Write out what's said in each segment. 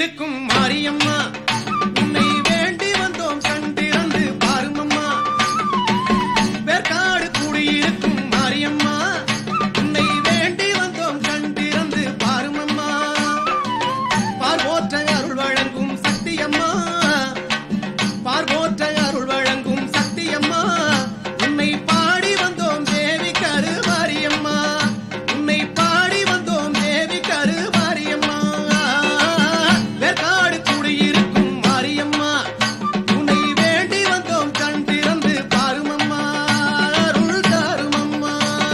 குடியிருக்கும் மாரியம்மா உன்னை வேண்டி வந்தோம் கண்டிருந்து பாருமம்மா. வேற்காடு குடியிருக்கும் மாரியம்மா உன்னை வேண்டி வந்தோம் கண்டிருந்து பாருமம்மா. பார்வோற்ற அருள் வழங்கும் சக்தியம்மா, பார்வோற்ற அருள் வழங்கும் சக்தியம்மா. உன்னை பாடி வந்தோம் தேவி கருமாரியம்மா, உன்னை பாடி வந்தோம் தேவி கருமாரியம்மா. வேற்காடு குடியிருக்கும் மாரியம்மா உன்னை வேண்டி வந்தோம் கண் திறந்து பாருமம்மா, அருள் தாருமம்மா.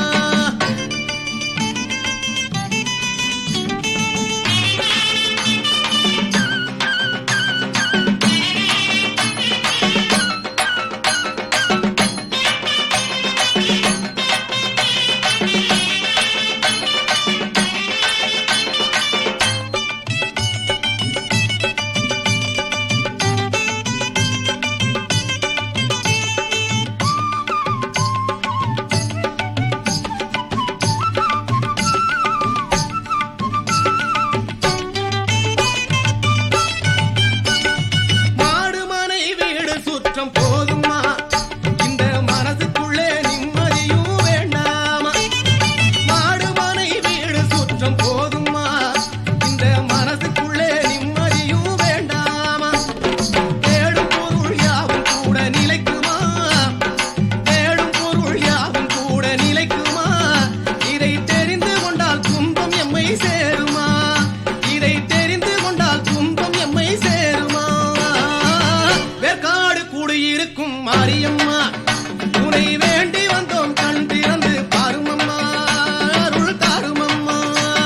மாடுமனை வீடு சுற்றம் போதுமா, இந்த மனசுக்குள்ளே நிம்மதியும் வேண்டாமா. மாடுமனை வீடு சுற்றம் போதுமா, இந்த மனசுக்குள்ளே நிம்மதியும் வேண்டாமா. தேடும் பொருள் யாவும் கூட நிலைக்குமா, தேடும் பொருள் யாவும் கூட நிலைக்குமா. இதை தெரிந்து கொண்டால் துன்பம் எம்மை சேருமா, இதை தெரிந்து கொண்டால் துன்பம் எம்மை சேருமா. வேற்காடு குடியிருக்கும் மாரியம்மா உன்னை வேண்டி வந்தோம் கண் திறந்து பாருமம்மா, அருள் தாருமம்மா.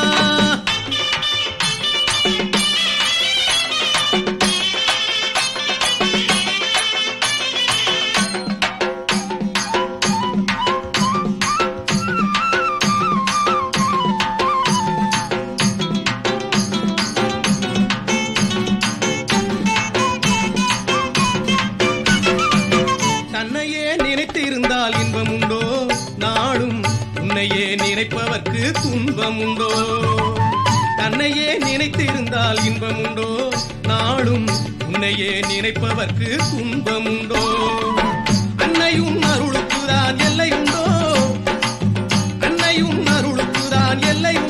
தன்னையே நினைத்திருந்தால் இன்பம் உண்டோ, நாடும் உன்னையே நினைப்பவர்க்கு துன்பம் உண்டோ. தன்னையே நினைத்திருந்தால் இன்பம் உண்டோ, நாடும் உன்னையே நினைப்பவர்க்கு துன்பம் உண்டோ. அன்னையும் அருளுக்குதான் எல்லை உண்டோ, அன்னையும் அருளுக்குதான் எல்லை